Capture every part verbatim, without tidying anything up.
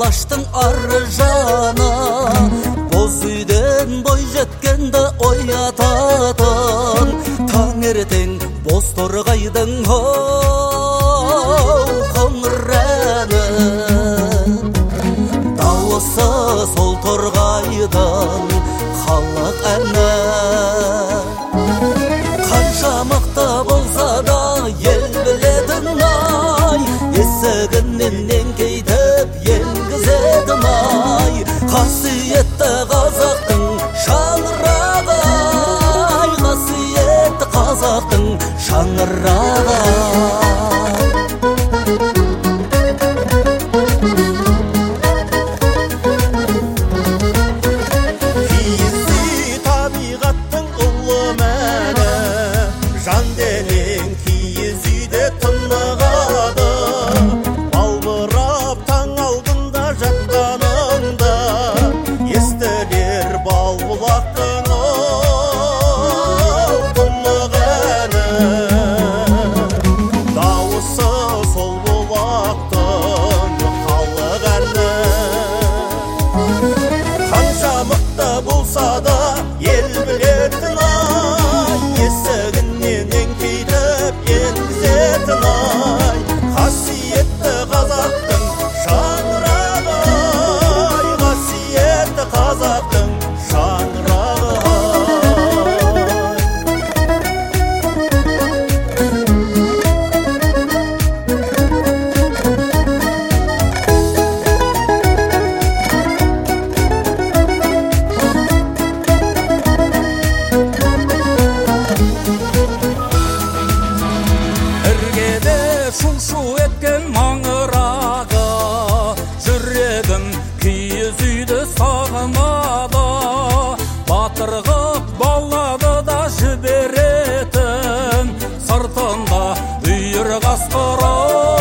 алаштың ары жаны, боз үйден бой жеткенде оятатын, таңертең боз торғайдың қоңыр әні, дауысы сол торғайдың халық әні. Қанша мықты болса да ел білетін ай, есігінен еңкейтіп енгізетін ай, қасиетті қазақтың шаңырағы, ай, қасиетті қазақтың шаңырағы. Шу-шу еткен маңырағы, жүрегім киіз үйді сағынады, батырғып балады да жіберетін, сыртында үйір қасқыры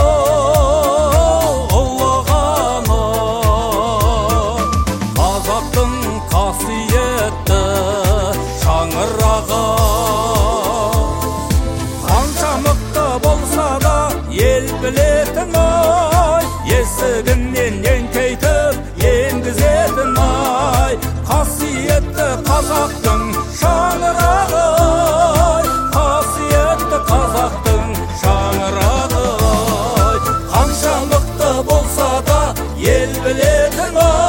ұлығаны, қазақтың қасиетті шаңырағы. Қанша мықты болса да ел білетін ай, есігінен еңкейтіп енгізетін ай, қасиетті қазақтың шаңырағы, қасиетті қазақтың шаңырағы. Қанша мықты болса да ел білетін ай,